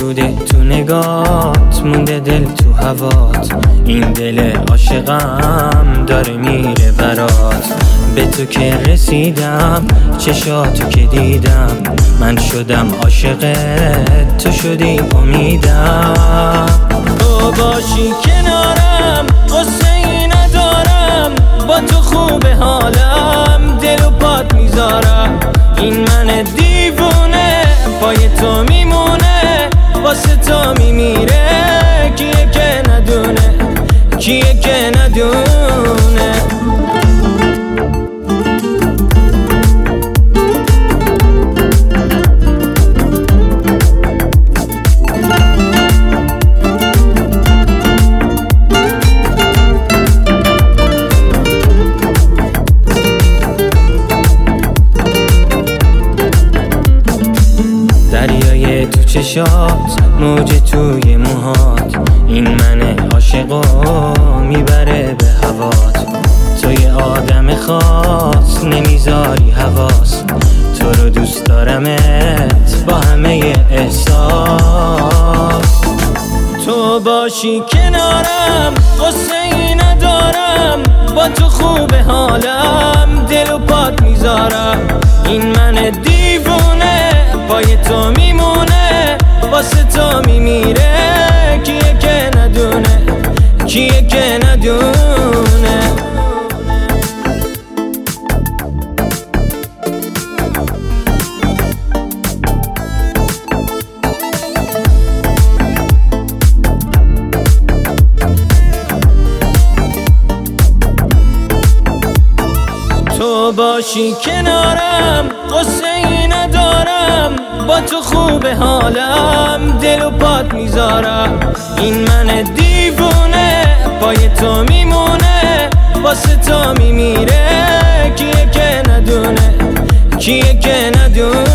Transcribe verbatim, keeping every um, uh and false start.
بوده تو نگات، مونده دل تو هوات، این دل عاشقم داره میره برات. به تو که رسیدم، چشاتو که دیدم، من شدم عاشقت، تو شدی امیدم. تو باشی کنارم غصه ای ندارم، با تو خوبه حالم، دل و پات میذارم. این من دیوونه پای تو میمونه، واسه تو میمیره. کیه که ندونه، کیه که ندونه. دریای تو چشات، موج توی موهات، این من عاشقو میبره به هوات. تو یه آدم خاص نمیذاری حواس، تو رو دوست دارمت با همه احساس. تو باشی کنارم غصه ای ندارم، با تو خوبه حالم، دل و پات میذارم. این من دیوونه پای تو میمونه، واسه تو میمیره. کیه که ندونه، کیه که ندونه. تو باشی کنارم غصه ای ندارم، با تو خوبه حالم، دل و پات میذارم. این من دیوونه پای تو میمونه، واسه تو میمیره. کیه که ندونه، کیه که ندونه.